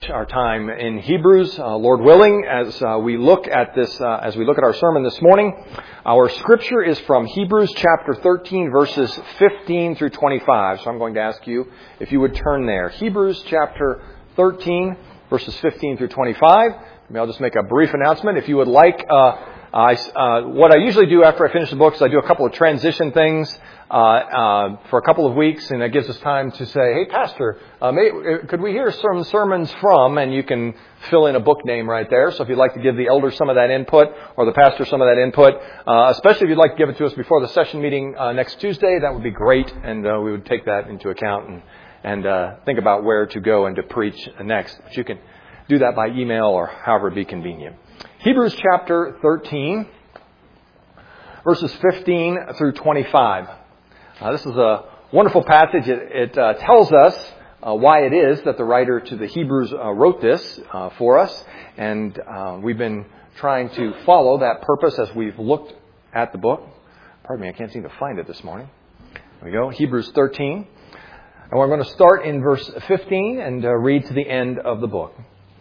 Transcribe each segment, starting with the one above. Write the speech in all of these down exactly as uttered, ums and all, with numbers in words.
our time in Hebrews, uh, Lord willing, as uh, we look at this, uh, as we look at our sermon this morning. Our scripture is from Hebrews chapter thirteen, verses fifteen through twenty-five. So I'm going to ask you if you would turn there. Hebrews chapter thirteen, verses fifteen through twenty-five. Maybe I'll just make a brief announcement. If you would like, uh, I, uh, what I usually do after I finish the book is I do a couple of transition things. Uh, uh, for a couple of weeks, and it gives us time to say, hey, Pastor, uh, may, could we hear some sermons from, and you can fill in a book name right there. So if you'd like to give the elders some of that input, or the pastor some of that input, uh, especially if you'd like to give it to us before the session meeting uh, next Tuesday, that would be great, and uh, we would take that into account and, and uh, think about where to go and to preach next. But you can do that by email or however it be convenient. Hebrews chapter thirteen, verses fifteen through twenty-five. Uh, this is a wonderful passage. It, it uh, tells us uh, why it is that the writer to the Hebrews uh, wrote this uh, for us. And uh, we've been trying to follow that purpose as we've looked at the book. Pardon me, I can't seem to find it this morning. There we go, Hebrews thirteen. And we're going to start in verse fifteen and uh, read to the end of the book.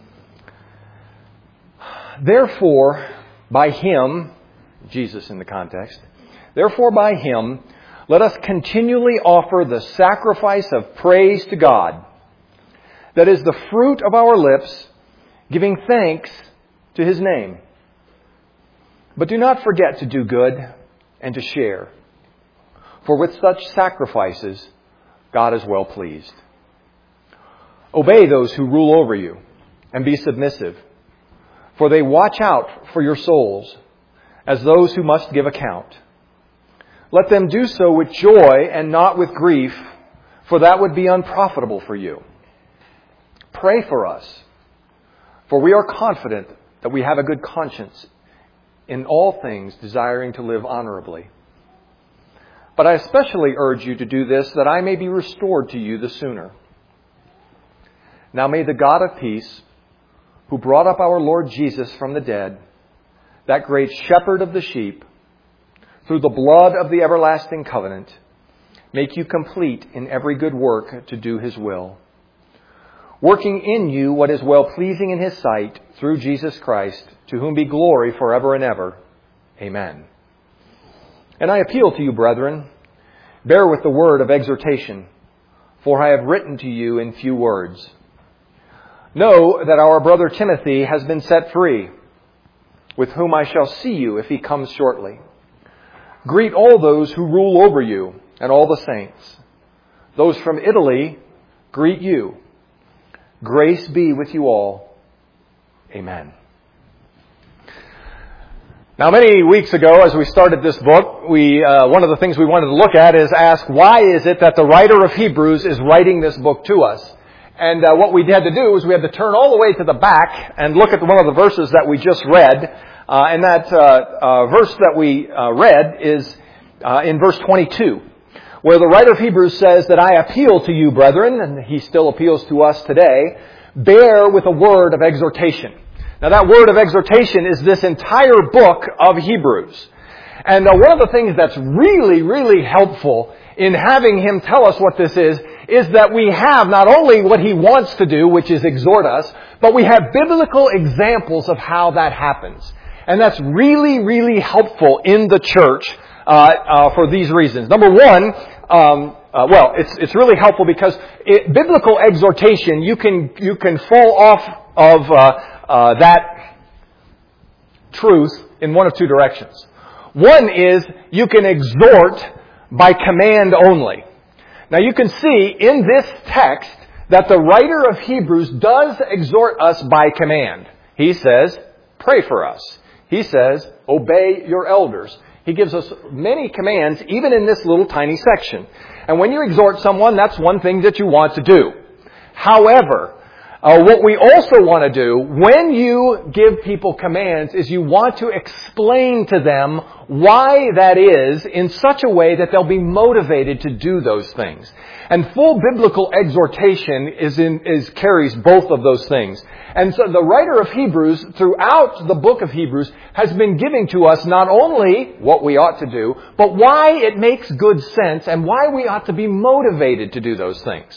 Therefore, by Him, Jesus in the context, therefore by Him, let us continually offer the sacrifice of praise to God, that is the fruit of our lips, giving thanks to His name. But do not forget to do good and to share, for with such sacrifices God is well pleased. Obey those who rule over you, and be submissive, for they watch out for your souls, as those who must give account. Let them do so with joy and not with grief, for that would be unprofitable for you. Pray for us, for we are confident that we have a good conscience in all things, desiring to live honorably. But I especially urge you to do this, that I may be restored to you the sooner. Now may the God of peace, who brought up our Lord Jesus from the dead, that great shepherd of the sheep, through the blood of the everlasting covenant, make you complete in every good work to do His will, working in you what is well-pleasing in His sight, through Jesus Christ, to whom be glory forever and ever. Amen. And I appeal to you, brethren, bear with the word of exhortation, for I have written to you in few words. Know that our brother Timothy has been set free, with whom I shall see you if he comes shortly. Greet all those who rule over you and all the saints. Those from Italy greet you. Grace be with you all. Amen. Now, many weeks ago, as we started this book, we uh, one of the things we wanted to look at is ask, why is it that the writer of Hebrews is writing this book to us? And uh, what we had to do was we had to turn all the way to the back and look at one of the verses that we just read. Uh, and that uh, uh, verse that we uh, read is uh, in verse twenty-two, where the writer of Hebrews says that I appeal to you, brethren, and he still appeals to us today, bear with a word of exhortation. Now that word of exhortation is this entire book of Hebrews. And uh, one of the things that's really, really helpful in having him tell us what this is, is that we have not only what he wants to do, which is exhort us, but we have biblical examples of how that happens. And that's really, really helpful in the church uh, uh, for these reasons. Number one, um, uh, well, it's it's really helpful because it, biblical exhortation, you can you can fall off of uh, uh, that truth in one of two directions. One is you can exhort by command only. Now you can see in this text that the writer of Hebrews does exhort us by command. He says, pray for us. He says, obey your elders. He gives us many commands, even in this little tiny section. And when you exhort someone, that's one thing that you want to do. However, uh, what we also want to do when you give people commands is you want to explain to them why that is in such a way that they'll be motivated to do those things. And full biblical exhortation is in, is carries both of those things. And so the writer of Hebrews, throughout the book of Hebrews, has been giving to us not only what we ought to do, but why it makes good sense and why we ought to be motivated to do those things.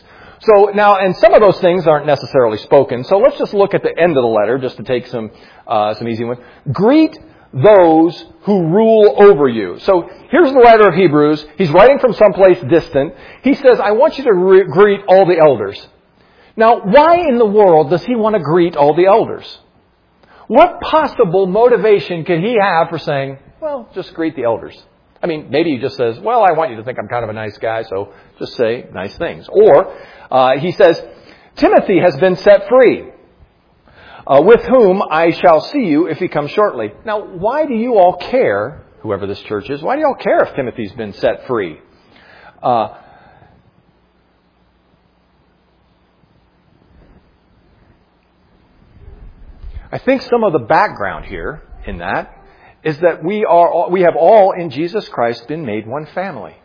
So now, and some of those things aren't necessarily spoken. So let's just look at the end of the letter, just to take some uh, some easy ones. Greet those who rule over you. So here's the writer of Hebrews. He's writing from someplace distant. He says, I want you to re- greet all the elders. Now, why in the world does he want to greet all the elders? What possible motivation could he have for saying, well, just greet the elders? I mean, maybe he just says, well, I want you to think I'm kind of a nice guy, so just say nice things. Or uh, he says, Timothy has been set free, uh, with whom I shall see you if he comes shortly. Now, why do you all care, whoever this church is, why do you all care if Timothy's been set free? Uh, I think some of the background here in that is that we are we have all in Jesus Christ been made one family.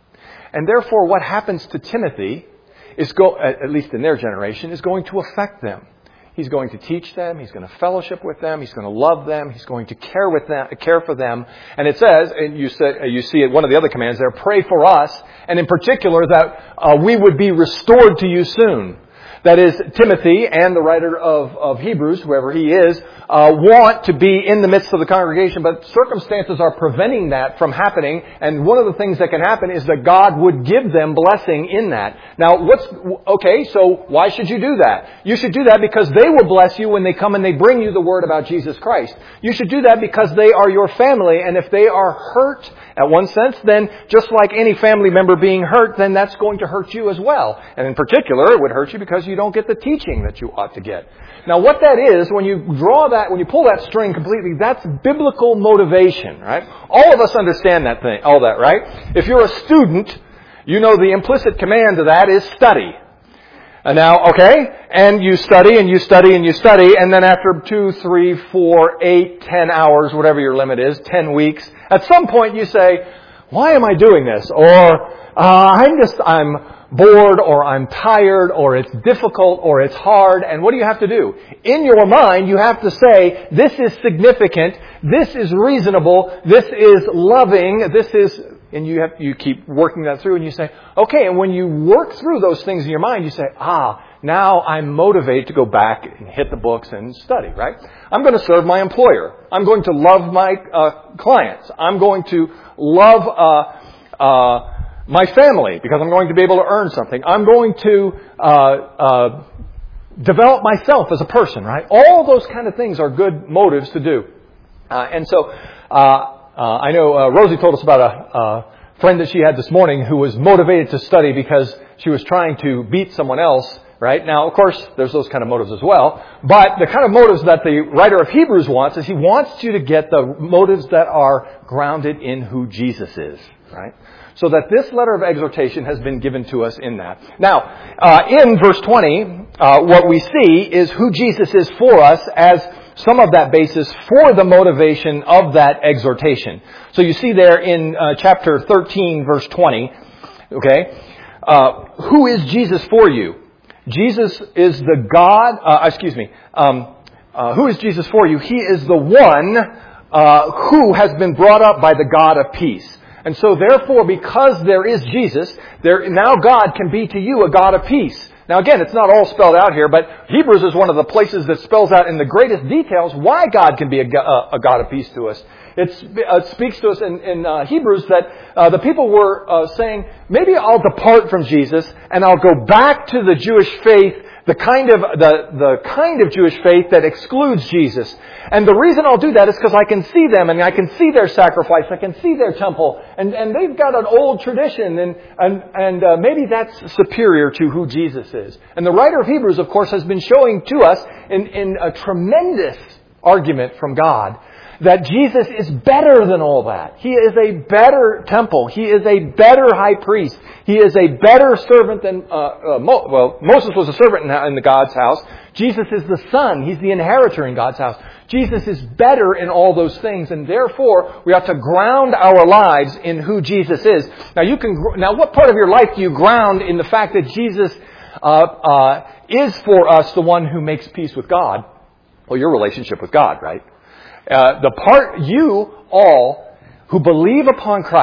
And therefore what happens to Timothy is go at least in their generation is going to affect them. He's going to teach them, he's going to fellowship with them, he's going to love them, he's going to care with them, care for them. And it says, and you say, you see it one of the other commands there, pray for us, and in particular that uh, we would be restored to you soon. That is, Timothy and the writer of, of Hebrews, whoever he is, uh, want to be in the midst of the congregation, but circumstances are preventing that from happening. And one of the things that can happen is that God would give them blessing in that. Now, what's, okay, so why should you do that? You should do that because they will bless you when they come and they bring you the word about Jesus Christ. You should do that because they are your family, and if they are hurt at one sense, then just like any family member being hurt, then that's going to hurt you as well. And in particular, it would hurt you because you don't get the teaching that you ought to get. Now, what that is, when you draw that, when you pull that string completely, that's biblical motivation, right? All of us understand that thing, all that, right? If you're a student, you know the implicit command to that is study. And now, okay, and you study and you study and you study, and then after two, three, four, eight, ten hours, whatever your limit is, ten weeks, at some point you say, why am I doing this? Or, uh, I'm just, I'm bored, or I'm tired, or it's difficult, or it's hard, and what do you have to do? In your mind, you have to say, this is significant, this is reasonable, this is loving, this is... And you have you keep working that through, and you say, okay, and when you work through those things in your mind, you say, ah, now I'm motivated to go back and hit the books and study, right? I'm going to serve my employer. I'm going to love my uh, clients. I'm going to love uh, uh, my family because I'm going to be able to earn something. I'm going to uh, uh, develop myself as a person, right? All those kind of things are good motives to do. Uh, and so... Uh, Uh, I know uh, Rosie told us about a, a friend that she had this morning who was motivated to study because she was trying to beat someone else, right? Now, of course, there's those kind of motives as well. But the kind of motives that the writer of Hebrews wants is he wants you to get the motives that are grounded in who Jesus is, right? So that this letter of exhortation has been given to us in that. Now, uh, in verse twenty, uh, what we see is who Jesus is for us as some of that basis for the motivation of that exhortation. So you see there in uh, chapter thirteen, verse twenty, okay, uh, who is Jesus for you? Jesus is the God, uh, excuse me, um, uh, who is Jesus for you? He is the one uh, who has been brought up by the God of peace. And so therefore, because there is Jesus, there now God can be to you a God of peace. Now again, it's not all spelled out here, but Hebrews is one of the places that spells out in the greatest details why God can be a, a God of peace to us. It's, it speaks to us in, in uh, Hebrews that uh, the people were uh, saying, maybe I'll depart from Jesus and I'll go back to the Jewish faith, the kind of the, the kind of Jewish faith that excludes Jesus. And the reason I'll do that is because I can see them and I can see their sacrifice, I can see their temple, and, and they've got an old tradition, and and, and uh, maybe that's superior to who Jesus is. And the writer of Hebrews, of course, has been showing to us in, in a tremendous argument from God that Jesus is better than all that. He is a better temple. He is a better high priest. He is a better servant than, uh, uh, Mo- well, Moses was a servant in, in the God's house. Jesus is the son. He's the inheritor in God's house. Jesus is better in all those things, and therefore we have to ground our lives in who Jesus is. Now you can, now what part of your life do you ground in the fact that Jesus uh, uh, is for us the one who makes peace with God? Well, your relationship with God, right? Uh, the part, you all who believe upon Christ,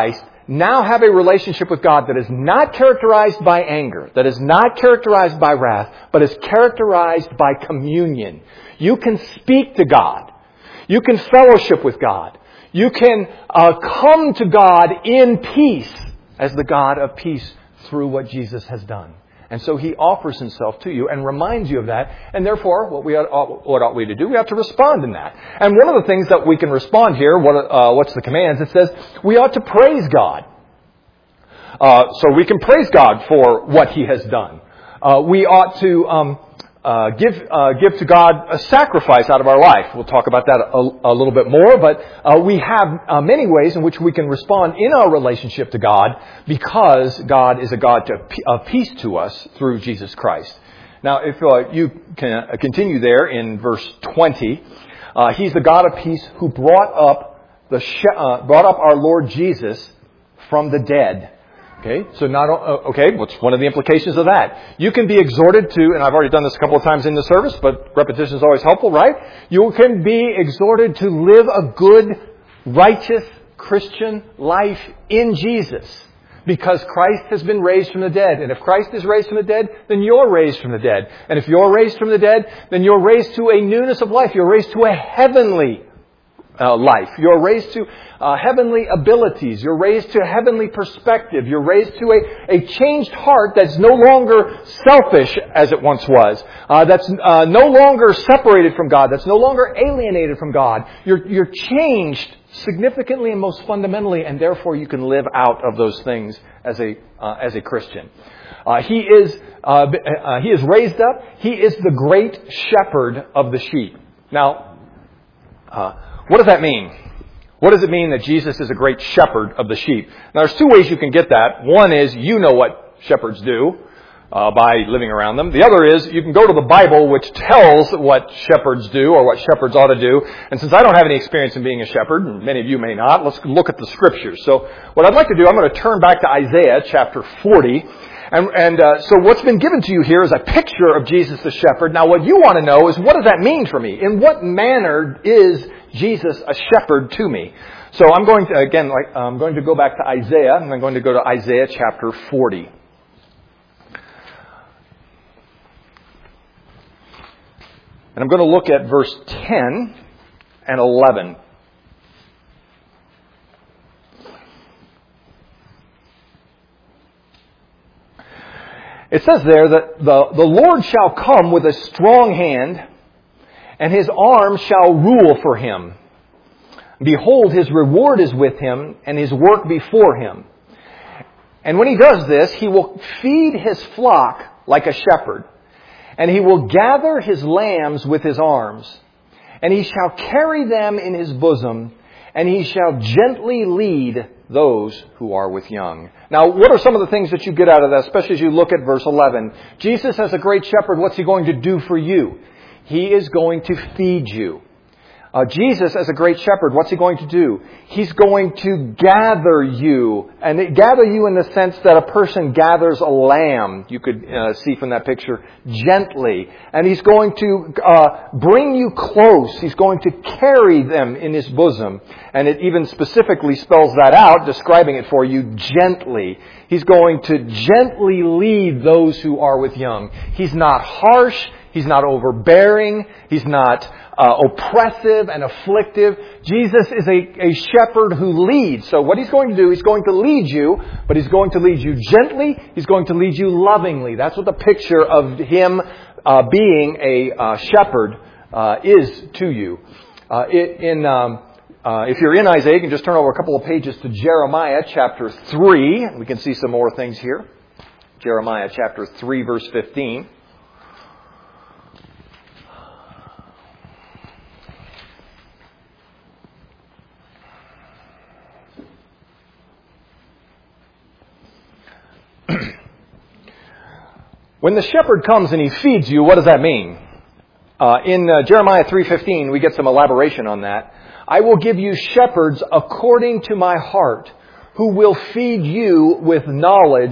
now have a relationship with God that is not characterized by anger, that is not characterized by wrath, but is characterized by communion. You can speak to God. You can fellowship with God. You can uh, come to God in peace as the God of peace through what Jesus has done. And so He offers Himself to you and reminds you of that. And therefore, what we ought, what ought we to do? We have to respond in that. And one of the things that we can respond here, what, uh, what's the commands? It says we ought to praise God. Uh, so we can praise God for what He has done. Uh, we ought to um, uh, give uh, give to God a sacrifice out of our life. We'll talk about that a, a little bit more. But uh, we have uh, many ways in which we can respond in our relationship to God, because God is a God to, of peace to us through Jesus Christ. Now, if uh, you can uh, continue there in verse twenty, uh, He's the God of peace who brought up the sh- uh, brought up our Lord Jesus from the dead. Okay, so not, uh, okay, what's one of the implications of that? You can be exhorted to, and I've already done this a couple of times in the service, but repetition is always helpful, right? You can be exhorted to live a good, righteous Christian life in Jesus, because Christ has been raised from the dead. And if Christ is raised from the dead, then you're raised from the dead. And if you're raised from the dead, then you're raised to a newness of life. You're raised to a heavenly Uh, life. You're raised to uh, heavenly abilities. You're raised to a heavenly perspective. You're raised to a, a changed heart that's no longer selfish as it once was. Uh, that's uh, no longer separated from God. That's no longer alienated from God. You're, you're changed significantly and most fundamentally, and therefore you can live out of those things as a uh, as a Christian. Uh, he is uh, uh, he is raised up. He is the great shepherd of the sheep. Now, uh, what does that mean? What does it mean that Jesus is a great shepherd of the sheep? Now, there's two ways you can get that. One is you know what shepherds do uh, by living around them. The other is you can go to the Bible, which tells what shepherds do or what shepherds ought to do. And since I don't have any experience in being a shepherd, and many of you may not, let's look at the Scriptures. So what I'd like to do, I'm going to turn back to Isaiah chapter forty. And, and uh, so what's been given to you here is a picture of Jesus the shepherd. Now, what you want to know is, what does that mean for me? In what manner is Jesus a shepherd to me? So I'm going to, again, like, I'm going to go back to Isaiah, and I'm going to go to Isaiah chapter forty. And I'm going to look at verse ten and eleven. It says there that the, the Lord shall come with a strong hand, and His arm shall rule for Him. Behold, His reward is with Him, and His work before Him. And when He does this, He will feed His flock like a shepherd, and He will gather His lambs with His arms, and He shall carry them in His bosom, and He shall gently lead those who are with young. Now, what are some of the things that you get out of that, especially as you look at verse eleven? Jesus, as a great shepherd, what's He going to do for you? He is going to feed you. Uh, Jesus, as a great shepherd, what's He going to do? He's going to gather you. And gather you in the sense that a person gathers a lamb, you could uh, see from that picture, gently. And He's going to uh, bring you close. He's going to carry them in His bosom. And it even specifically spells that out, describing it for you, gently. He's going to gently lead those who are with young. He's not harsh. He's not overbearing. He's not uh, oppressive and afflictive. Jesus is a, a shepherd who leads. So what He's going to do, He's going to lead you, but He's going to lead you gently. He's going to lead you lovingly. That's what the picture of Him uh, being a uh, shepherd uh, is to you. Uh, it, in um, uh, if you're in Isaiah, you can just turn over a couple of pages to Jeremiah chapter three. We can see some more things here. Jeremiah chapter three, verse fifteen. When the shepherd comes and He feeds you, what does that mean? Uh, in uh, Jeremiah three fifteen, we get some elaboration on that. I will give you shepherds according to my heart, who will feed you with knowledge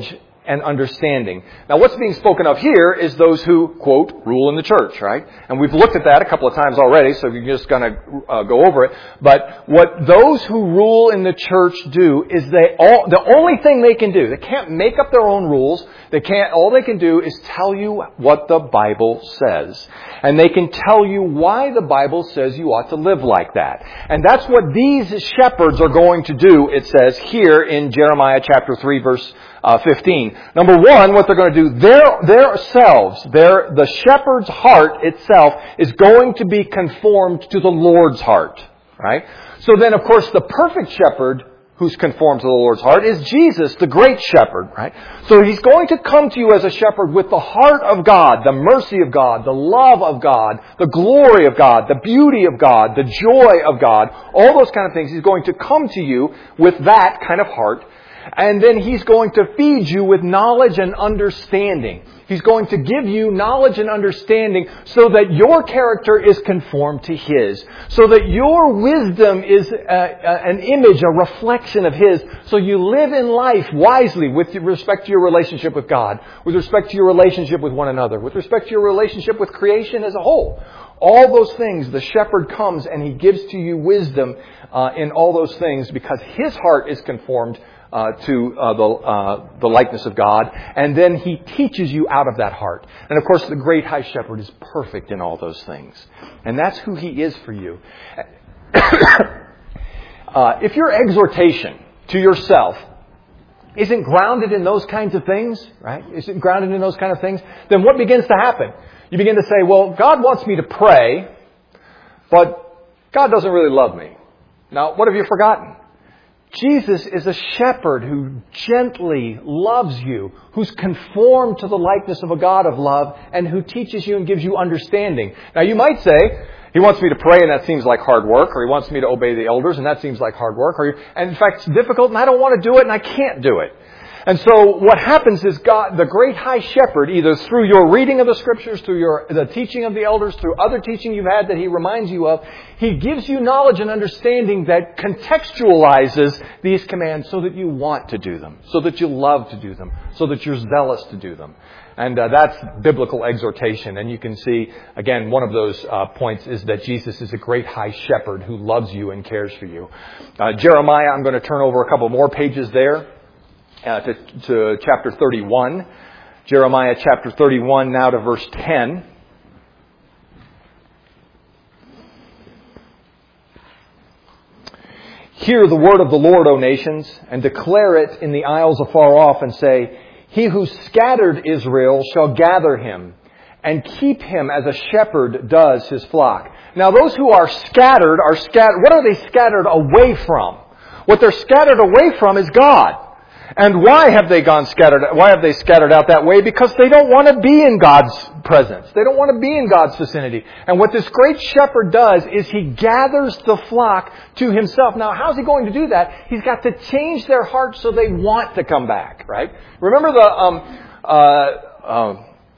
and understanding. Now, what's being spoken of here is those who, quote, rule in the church, right? And we've looked at that a couple of times already, so you're just going to uh, go over it. But what those who rule in the church do is they all, the only thing they can do, they can't make up their own rules. They can't, all they can do is tell you what the Bible says. And they can tell you why the Bible says you ought to live like that. And that's what these shepherds are going to do, it says here in Jeremiah chapter three, verse Uh, fifteen. Number one, what they're going to do, their, their selves, their, the shepherd's heart itself is going to be conformed to the Lord's heart, right? So then, of course, the perfect shepherd who's conformed to the Lord's heart is Jesus, the great shepherd, right? So he's going to come to you as a shepherd with the heart of God, the mercy of God, the love of God, the glory of God, the beauty of God, the joy of God, all those kind of things. He's going to come to you with that kind of heart. And then He's going to feed you with knowledge and understanding. He's going to give you knowledge and understanding so that your character is conformed to His. So that your wisdom is a, a, an image, a reflection of His. So you live in life wisely with respect to your relationship with God, with respect to your relationship with one another, with respect to your relationship with creation as a whole. All those things, the shepherd comes and he gives to you wisdom uh, in all those things because his heart is conformed Uh, to uh, the uh, the likeness of God, and then he teaches you out of that heart. And of course, the great high shepherd is perfect in all those things, and that's who he is for you. uh, if your exhortation to yourself isn't grounded in those kinds of things, right? Isn't grounded in those kind of things, then what begins to happen? You begin to say, "Well, God wants me to pray, but God doesn't really love me." Now, what have you forgotten? Jesus is a shepherd who gently loves you, who's conformed to the likeness of a God of love, and who teaches you and gives you understanding. Now, you might say, He wants me to pray and that seems like hard work, or He wants me to obey the elders and that seems like hard work, or and in fact it's difficult and I don't want to do it and I can't do it. And so what happens is God, the great high shepherd, either through your reading of the scriptures, through your the teaching of the elders, through other teaching you've had that he reminds you of, he gives you knowledge and understanding that contextualizes these commands so that you want to do them, so that you love to do them, so that you're zealous to do them. And uh, that's biblical exhortation. And you can see, again, one of those uh, points is that Jesus is a great high shepherd who loves you and cares for you. Uh, Jeremiah, I'm going to turn over a couple more pages there. Uh, to, to chapter thirty-one. Jeremiah chapter thirty-one, now to verse ten. Hear the word of the Lord, O nations, and declare it in the isles afar off, and say, He who scattered Israel shall gather him, and keep him as a shepherd does his flock. Now those who are scattered are scattered. What are they scattered away from? What they're scattered away from is God. And why have they gone scattered? Why have they scattered out that way? Because they don't want to be in God's presence. They don't want to be in God's vicinity. And what this great shepherd does is he gathers the flock to himself. Now, how's he going to do that? He's got to change their hearts so they want to come back, right? Remember the um, uh, uh,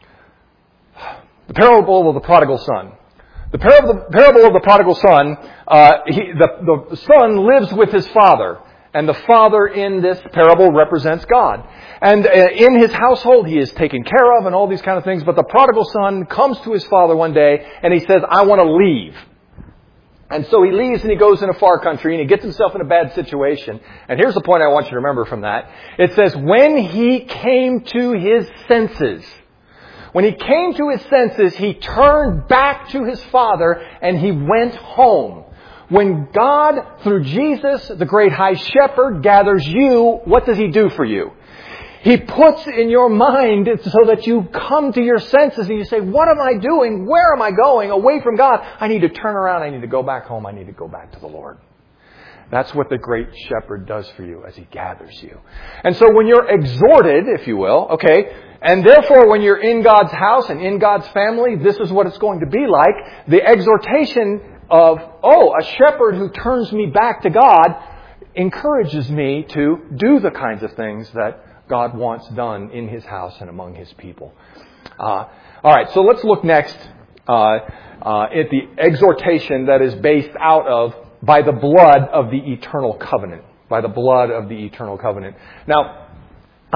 the parable of the prodigal son. The parable, the parable of the prodigal son. Uh, he, the, the son lives with his father. And the father in this parable represents God. And in his household, he is taken care of and all these kind of things. But the prodigal son comes to his father one day and he says, I want to leave. And so he leaves and he goes in a far country and he gets himself in a bad situation. And here's the point I want you to remember from that. It says, when he came to his senses, when he came to his senses, he turned back to his father and he went home. When God, through Jesus, the great high shepherd, gathers you, what does He do for you? He puts in your mind so that you come to your senses and you say, what am I doing? Where am I going? Away from God. I need to turn around. I need to go back home. I need to go back to the Lord. That's what the great shepherd does for you as He gathers you. And so when you're exhorted, if you will, okay, and therefore when you're in God's house and in God's family, this is what it's going to be like. The exhortation of, oh, a shepherd who turns me back to God encourages me to do the kinds of things that God wants done in His house and among His people. Uh, all right, so let's look next uh, uh, at the exhortation that is based out of by the blood of the eternal covenant. By the blood of the eternal covenant. Now, uh,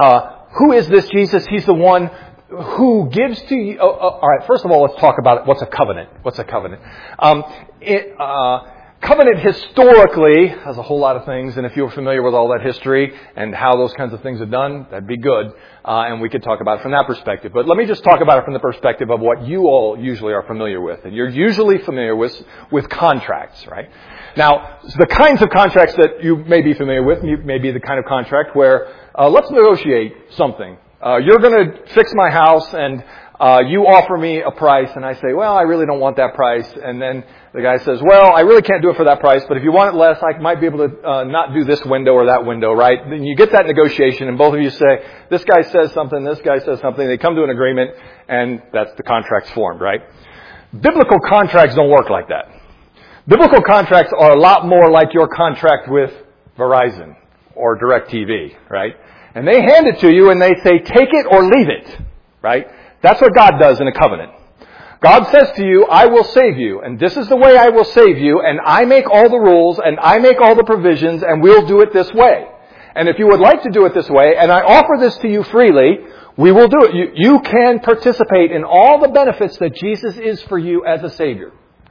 who is this Jesus? He's the one who gives to you... Uh, uh, all right, first of all, let's talk about what's a covenant. What's a covenant? Um, it, uh, covenant historically has a whole lot of things, and if you're familiar with all that history and how those kinds of things are done, that'd be good. Uh, and we could talk about it from that perspective. But let me just talk about it from the perspective of what you all usually are familiar with. And you're usually familiar with, with contracts, right? Now, the kinds of contracts that you may be familiar with may be the kind of contract where, uh, let's negotiate something. Uh, you're going to fix my house and uh, you offer me a price, and I say, well, I really don't want that price. And then the guy says, well, I really can't do it for that price, but if you want it less, I might be able to uh, not do this window or that window, right? Then you get that negotiation, and both of you say, this guy says something, this guy says something. They come to an agreement, and that's the contract's formed, right? Biblical contracts don't work like that. Biblical contracts are a lot more like your contract with Verizon or DirecTV, right? And they hand it to you, and they say, take it or leave it, right? That's what God does in a covenant. God says to you, I will save you, and this is the way I will save you, and I make all the rules, and I make all the provisions, and we'll do it this way. And if you would like to do it this way, and I offer this to you freely, we will do it. You, you can participate in all the benefits that Jesus is for you as a Savior.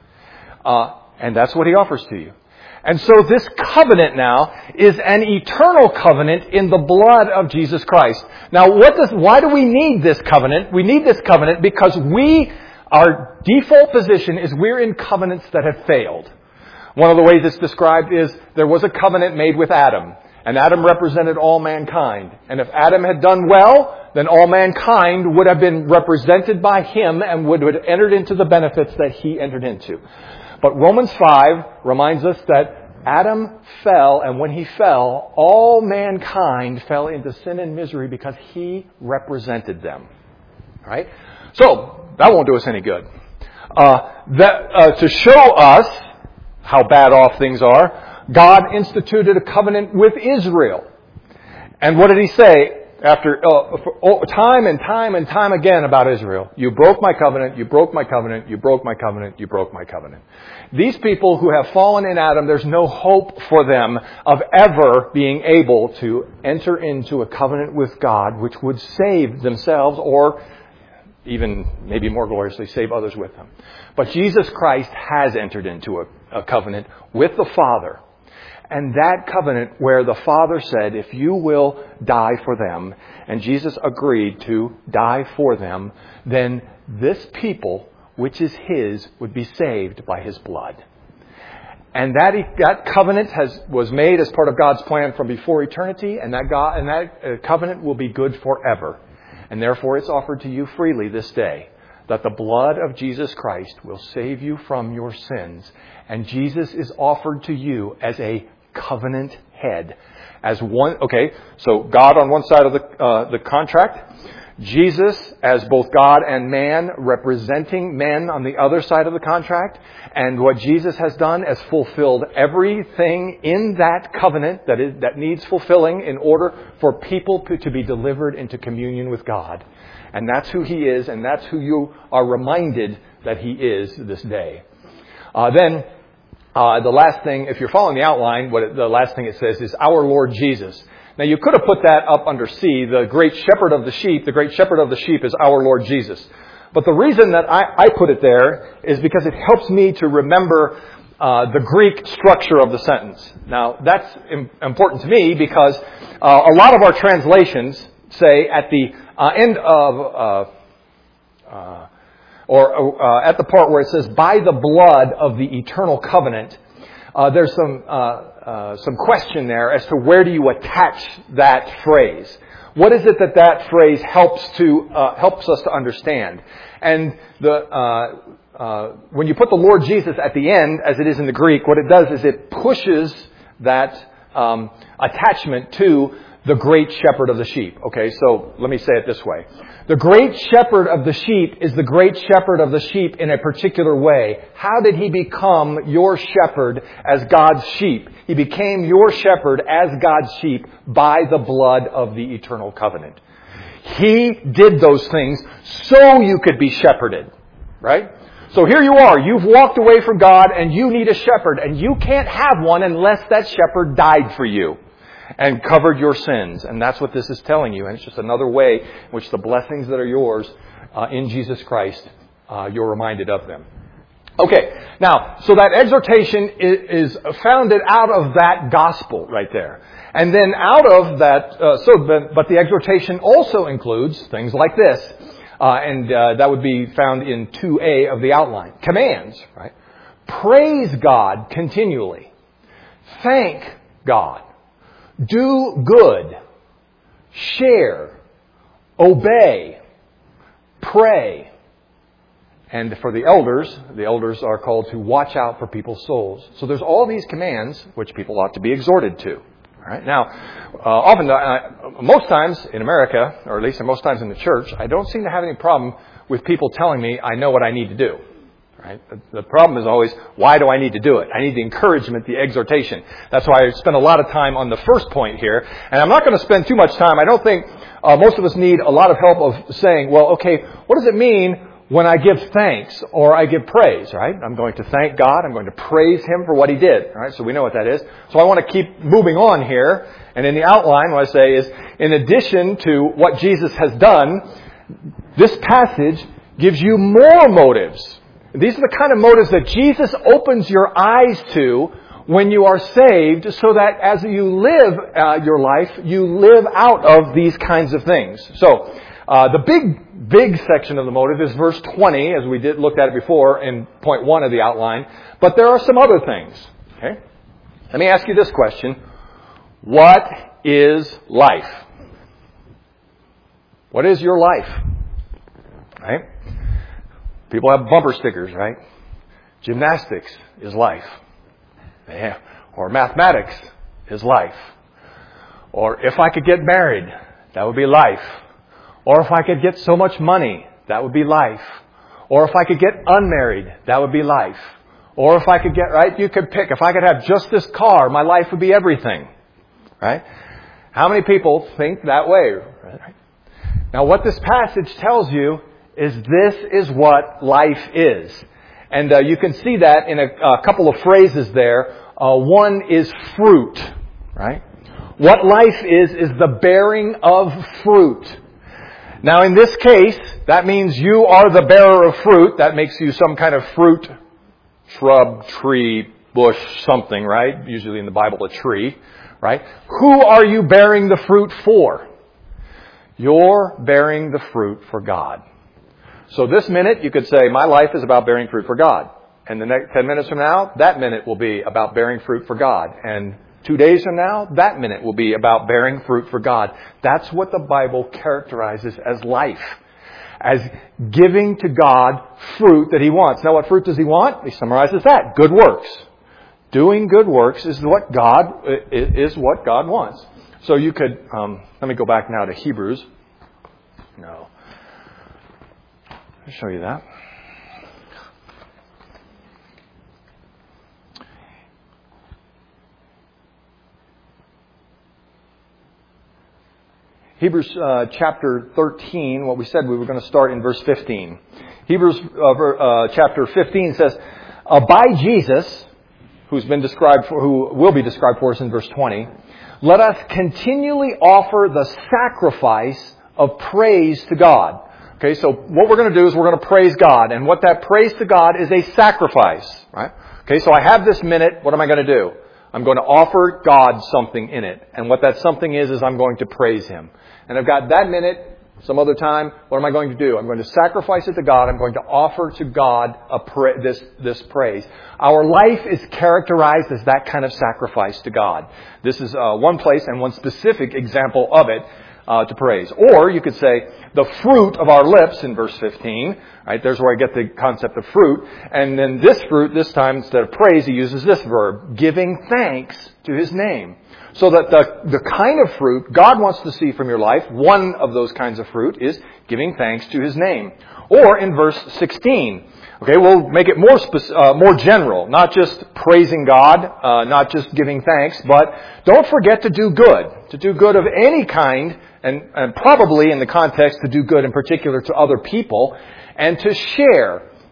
Uh, and that's what He offers to you. And so this covenant now is an eternal covenant in the blood of Jesus Christ. Now, what does, why do we need this covenant? We need this covenant because we, our default position is we're in covenants that have failed. One of the ways it's described is there was a covenant made with Adam, and Adam represented all mankind. And if Adam had done well, then all mankind would have been represented by him and would have entered into the benefits that he entered into. But Romans five reminds us that Adam fell, and when he fell, all mankind fell into sin and misery because he represented them. Right? So, that won't do us any good. Uh, that, uh, to show us how bad off things are, God instituted a covenant with Israel. And what did He say? After uh, for, time and time and time again about Israel. You broke my covenant, you broke my covenant, you broke my covenant, you broke my covenant. These people who have fallen in Adam, there's no hope for them of ever being able to enter into a covenant with God which would save themselves or even maybe more gloriously save others with them. But Jesus Christ has entered into a, a covenant with the Father. And that covenant where the Father said, if you will die for them, and Jesus agreed to die for them, then this people, which is His, would be saved by His blood. And that that covenant has was made as part of God's plan from before eternity, and that God and that uh, covenant will be good forever. And therefore it's offered to you freely this day, that the blood of Jesus Christ will save you from your sins. And Jesus is offered to you as a covenant head. As one, okay, so God on one side of the uh, the contract, Jesus as both God and man representing men on the other side of the contract. And what Jesus has done is fulfilled everything in that covenant that is, that needs fulfilling in order for people to be delivered into communion with God. And that's who He is, and that's who you are reminded that He is this day. Uh, then, Uh, the last thing, if you're following the outline, what it, the last thing it says is our Lord Jesus. Now you could have put that up under C. The great shepherd of the sheep, the great shepherd of the sheep is our Lord Jesus. But the reason that I, I put it there is because it helps me to remember uh, the Greek structure of the sentence. Now that's im- important to me because uh, a lot of our translations say at the uh, end of uh, uh, or uh, at the part where it says, by the blood of the eternal covenant, uh, there's some uh, uh, some question there as to where do you attach that phrase. What is it that that phrase helps to uh, helps us to understand? And the uh, uh, when you put the Lord Jesus at the end, as it is in the Greek, what it does is it pushes that um, attachment to the great shepherd of the sheep. Okay, so let me say it this way. The great shepherd of the sheep is the great shepherd of the sheep in a particular way. How did He become your shepherd as God's sheep? He became your shepherd as God's sheep by the blood of the eternal covenant. He did those things so you could be shepherded. Right? So here you are. You've walked away from God and you need a shepherd. And you can't have one unless that shepherd died for you. and covered your sins. And that's what this is telling you. And it's just another way in which the blessings that are yours uh, in Jesus Christ, uh, you're reminded of them. Okay, now, so that exhortation is founded out of that gospel right there. And then out of that, uh, so, but, but the exhortation also includes things like this. Uh, and uh, that would be found in two A of the outline. Commands, right? Praise God continually. Thank God. Do good. Share. Obey. Pray. And for the elders, the elders are called to watch out for people's souls. So there's all these commands which people ought to be exhorted to. All right. Now, uh, often, uh, most times in America, or at least most times in the church, I don't seem to have any problem with people telling me I know what I need to do. Right? The problem is always, why do I need to do it? I need the encouragement, the exhortation. That's why I spend a lot of time on the first point here. And I'm not going to spend too much time. I don't think uh, most of us need a lot of help of saying, well, okay, what does it mean when I give thanks or I give praise, right? I'm going to thank God. I'm going to praise Him for what He did, right? So we know what that is. So I want to keep moving on here. And in the outline, what I say is, in addition to what Jesus has done, this passage gives you more motives. These are the kind of motives that Jesus opens your eyes to when you are saved, so that as you live uh, your life, you live out of these kinds of things. So, uh, the big, big section of the motive is verse twenty, as we did looked at it before in point one of the outline. But there are some other things. Okay? Let me ask you this question. What is life? What is your life? Right? People have bumper stickers, right? Gymnastics is life. Yeah. Or mathematics is life. Or if I could get married, that would be life. Or if I could get so much money, that would be life. Or if I could get unmarried, that would be life. Or if I could get, right, you could pick, if I could have just this car, my life would be everything. Right? How many people think that way? Right? Now what this passage tells you is this is what life is. And uh, you can see that in a, a couple of phrases there. Uh, one is fruit, right? What life is, is the bearing of fruit. Now in this case, that means you are the bearer of fruit. That makes you some kind of fruit, shrub, tree, bush, something, right? Usually in the Bible, a tree, right? Who are you bearing the fruit for? You're bearing the fruit for God. So this minute, you could say, my life is about bearing fruit for God. And the next ten minutes from now, that minute will be about bearing fruit for God. And two days from now, that minute will be about bearing fruit for God. That's what the Bible characterizes as life. As giving to God fruit that He wants. Now what fruit does He want? He summarizes that. Good works. Doing good works is what God, is what God wants. So you could, um, let me go back now to Hebrews. No. I'll show you that. Hebrews uh, chapter thirteen, what we said we were going to start in verse fifteen. Hebrews uh, uh, chapter fifteen says, uh, by Jesus, who's been described for, who will be described for us in verse twenty, let us continually offer the sacrifice of praise to God. Okay, so what we're going to do is we're going to praise God. And what that praise to God is a sacrifice, right? Okay, so I have this minute. What am I going to do? I'm going to offer God something in it. And what that something is, is I'm going to praise Him. And I've got that minute, some other time. What am I going to do? I'm going to sacrifice it to God. I'm going to offer to God a pra- this, this praise. Our life is characterized as that kind of sacrifice to God. This is uh, one place and one specific example of it. Uh, to praise. Or you could say the fruit of our lips in verse fifteen. Right, there's where I get the concept of fruit. And then this fruit, this time instead of praise, he uses this verb, giving thanks to His name. So that the, the kind of fruit God wants to see from your life, one of those kinds of fruit is giving thanks to His name. Or in verse sixteen, okay, we'll make it more spec- uh, more general, not just praising God, uh, not just giving thanks, but don't forget to do good, to do good of any kind, and, and probably in the context to do good in particular to other people, and to share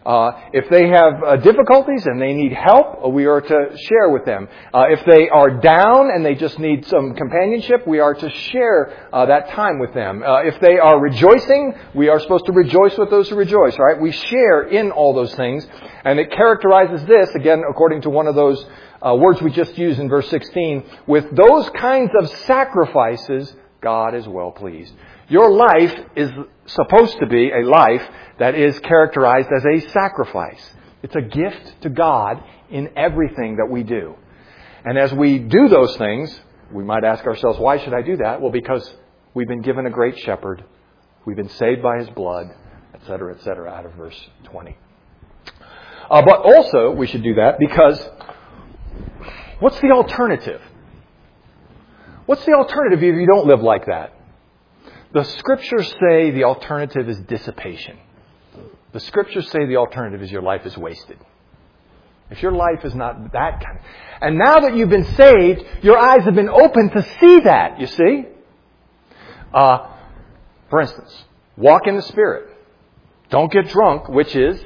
Uh, if they have uh, difficulties and they need help, we are to share with them. Uh, if they are down and they just need some companionship, we are to share uh, that time with them. Uh, if they are rejoicing, we are supposed to rejoice with those who rejoice, right? We share in all those things. And it characterizes this, again, according to one of those uh, words we just used in verse sixteen, with those kinds of sacrifices, God is well pleased. Your life is supposed to be a life that is characterized as a sacrifice. It's a gift to God in everything that we do. And as we do those things, we might ask ourselves, why should I do that? Well, because we've been given a great shepherd. We've been saved by his blood, et cetera, et cetera, out of verse twenty. Uh, but also, we should do that because what's the alternative? What's the alternative if you don't live like that? The Scriptures say the alternative is dissipation. The Scriptures say the alternative is your life is wasted. If your life is not that kind of... And now that you've been saved, your eyes have been opened to see that, you see? Uh, for instance, walk in the Spirit. Don't get drunk, which is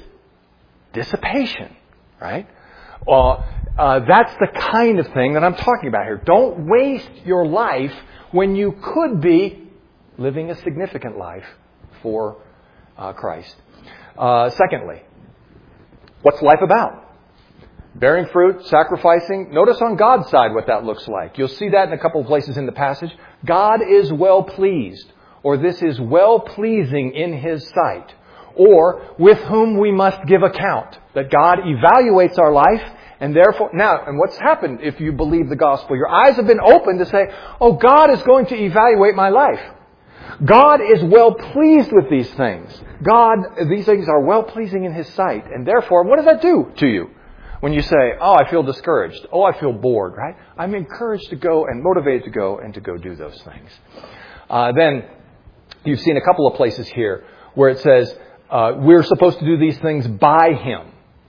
dissipation, right? Uh, uh, that's the kind of thing that I'm talking about here. Don't waste your life when you could be living a significant life for uh, Christ. Uh, secondly, what's life about? Bearing fruit, sacrificing. Notice on God's side what that looks like. You'll see that in a couple of places in the passage. God is well pleased, or this is well pleasing in His sight, or with whom we must give account. That God evaluates our life, and therefore, now, and what's happened if you believe the gospel? Your eyes have been opened to say, oh, God is going to evaluate my life. God is well pleased with these things. God, these things are well pleasing in His sight. And therefore, what does that do to you? When you say, oh, I feel discouraged. Oh, I feel bored, right? I'm encouraged to go and motivated to go and to go do those things. Uh, then, you've seen a couple of places here where it says, uh, we're supposed to do these things by Him.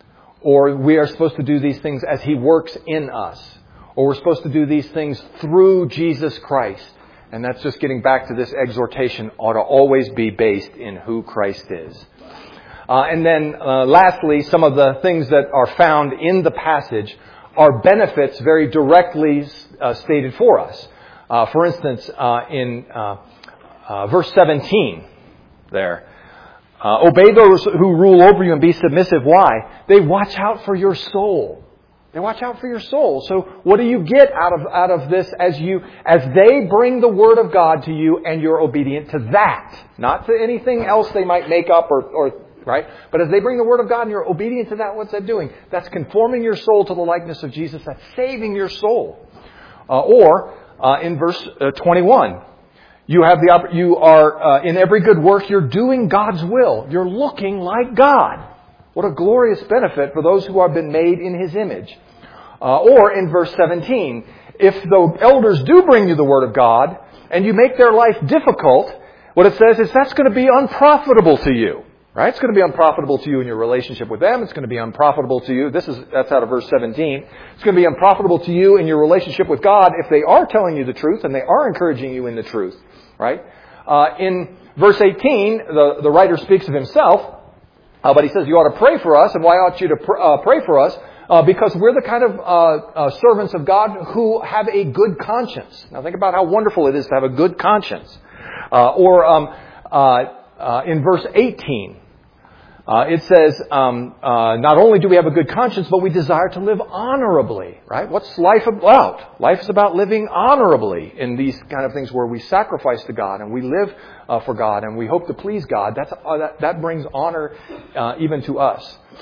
Or we are supposed to do these things as He works in us. Or we're supposed to do these things through Jesus Christ. And that's just getting back to this exhortation ought to always be based in who Christ is. Uh, and then uh, lastly, some of the things that are found in the passage are benefits very directly uh, stated for us. Uh, for instance, uh, in uh, uh, verse seventeen there, uh, obey those who rule over you and be submissive. Why? They watch out for your soul. They watch out for your soul. So what do you get out of out of this as you as they bring the Word of God to you and you're obedient to that, not to anything else they might make up or, or right? But as they bring the Word of God and you're obedient to that, what's that doing? That's conforming your soul to the likeness of Jesus. That's saving your soul. Uh, or uh, in verse uh, twenty-one, you have the you are uh, in every good work you're doing God's will. You're looking like God. What a glorious benefit for those who have been made in His image. Uh, or in verse seventeen, if the elders do bring you the Word of God and you make their life difficult, what it says is that's going to be unprofitable to you. Right? It's going to be unprofitable to you in your relationship with them. It's going to be unprofitable to you. This is that's out of verse seventeen. It's going to be unprofitable to you in your relationship with God if they are telling you the truth and they are encouraging you in the truth. Right? Uh, in verse eighteen, the, the writer speaks of himself. Uh, but he says, you ought to pray for us. And why ought you to pr- uh, pray for us? Uh, because we're the kind of uh, uh, servants of God who have a good conscience. Now think about how wonderful it is to have a good conscience. Uh, or um, uh, uh, in verse eighteen, uh, it says, um, uh, not only do we have a good conscience, but we desire to live honorably. Right? What's life about? Life is about living honorably in these kind of things where we sacrifice to God and we live Uh, for God, and we hope to please God. That's uh, that, that brings honor uh, even to us.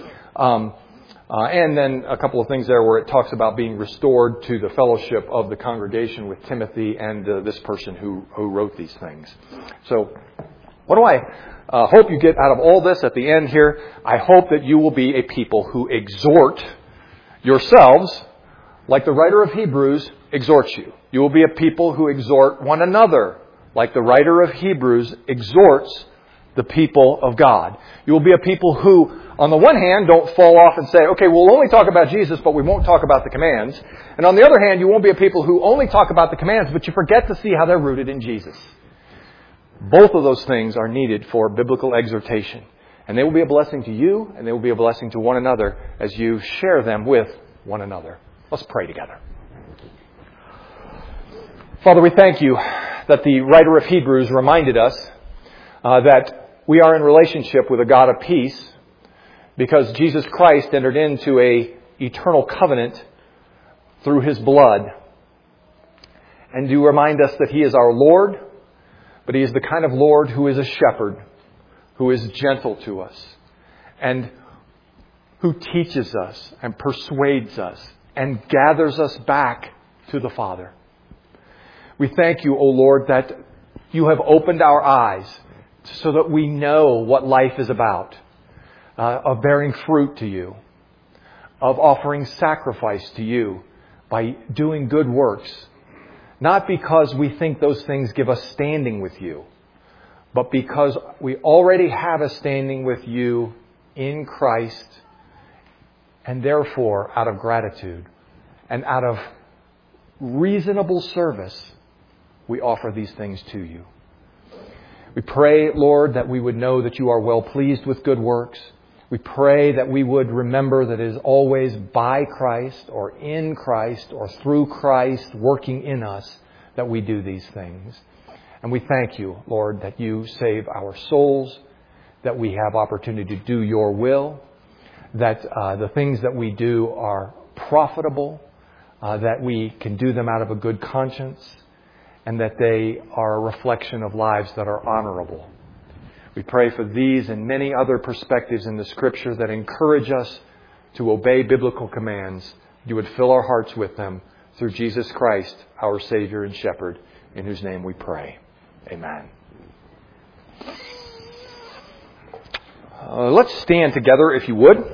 Um, uh, and then a couple of things there where it talks about being restored to the fellowship of the congregation with Timothy and uh, this person who, who wrote these things. So, what do I uh, hope you get out of all this at the end here? I hope that you will be a people who exhort yourselves like the writer of Hebrews exhorts you. You will be a people who exhort one another like the writer of Hebrews exhorts the people of God. You will be a people who, on the one hand, don't fall off and say, okay, we'll only talk about Jesus, but we won't talk about the commands. And on the other hand, you won't be a people who only talk about the commands, but you forget to see how they're rooted in Jesus. Both of those things are needed for biblical exhortation. And they will be a blessing to you, and they will be a blessing to one another as you share them with one another. Let's pray together. Father, we thank you that the writer of Hebrews reminded us uh, that we are in relationship with a God of peace because Jesus Christ entered into a eternal covenant through His blood. And do remind us that He is our Lord, but He is the kind of Lord who is a shepherd, who is gentle to us, and who teaches us and persuades us and gathers us back to the Father. We thank you, O Lord, that you have opened our eyes so that we know what life is about, uh, of bearing fruit to you, of offering sacrifice to you by doing good works, not because we think those things give us standing with you, but because we already have a standing with you in Christ, and therefore, out of gratitude and out of reasonable service, we offer these things to you. We pray, Lord, that we would know that you are well pleased with good works. We pray that we would remember that it is always by Christ or in Christ or through Christ working in us that we do these things. And we thank you, Lord, that you save our souls, that we have opportunity to do your will, that uh, the things that we do are profitable, uh, that we can do them out of a good conscience, and that they are a reflection of lives that are honorable. We pray for these and many other perspectives in the Scripture that encourage us to obey biblical commands. You would fill our hearts with them through Jesus Christ, our Savior and Shepherd, in whose name we pray. Amen. Uh, let's stand together, if you would.